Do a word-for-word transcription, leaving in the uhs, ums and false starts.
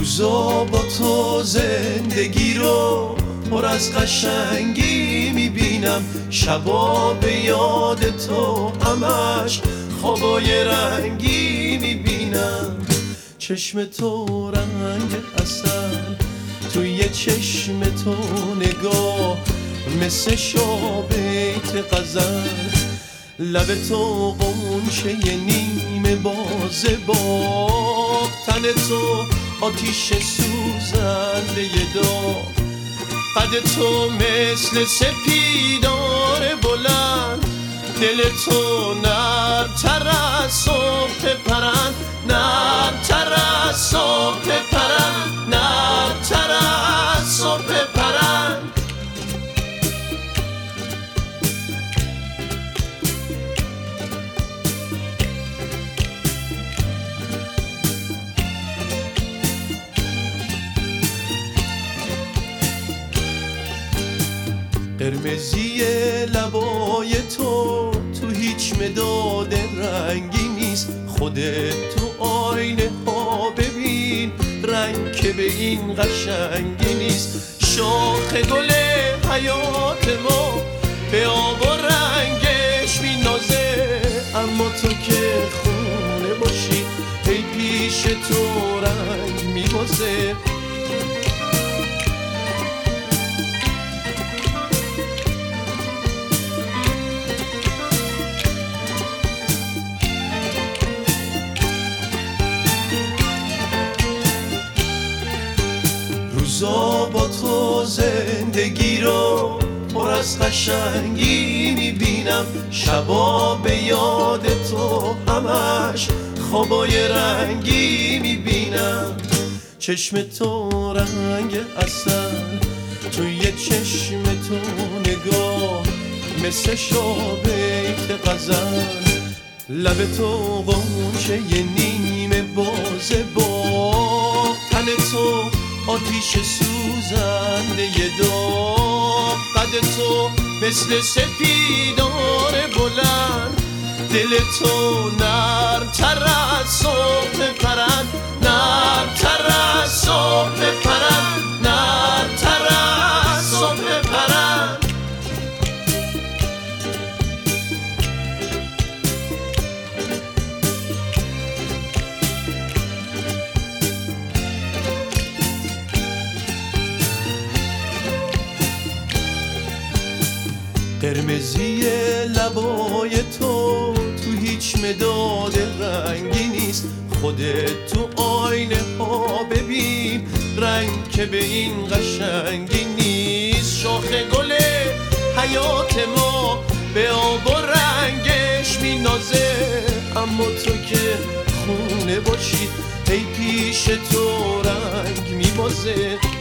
روزا با تو زندگی رو پر از قشنگی میبینم، شبا به یاد تو همش خوابای رنگی میبینم. چشم تو رنگ عسل، توی چشم تو نگاه مثل شابیت غزل، لب تو قنچه نیمه باز باغ، تن تو آتیش سوزنده داغ، قد تو مثل سپیدار بلند، دل تو نرم‌تر از صبح پرند، نرم‌تر از صبح پرند، نرم‌تر از صبح پرند. قرمزی لبای تو تو هیچ مداد رنگی نیست، خودت تو آینه ها ببین رنگ که به این قشنگی نیست. شاخ گل حیات ما به آب و رنگش مینازه، اما تو که خونه باشی ای پیش تو رنگ میبازه. روزا با تو زندگی رو پر از قشنگی میبینم، شبا به یاد تو همش خوابای رنگی میبینم. چشم تو رنگ عسل، توی چشم تو نگاه مثل شابیت غزل، لب تو قنچه نیمه باز باغ، تن تو آتیش سوزنده داغ، قد تو مثل سپیدار بلند، دل تو نرم‌تر از صبح پرند، نرم‌تر از صبح پرند، نرم‌تر از صبح پرند. قرمزی لبای تو تو هیچ مداد رنگی نیست، خودت تو آینه ها ببین رنگ که به این قشنگی نیست. شاخ گل حیات ما به آب و رنگش مینازه، اما تو که خونه باشی ای پیش تو رنگ میبازه.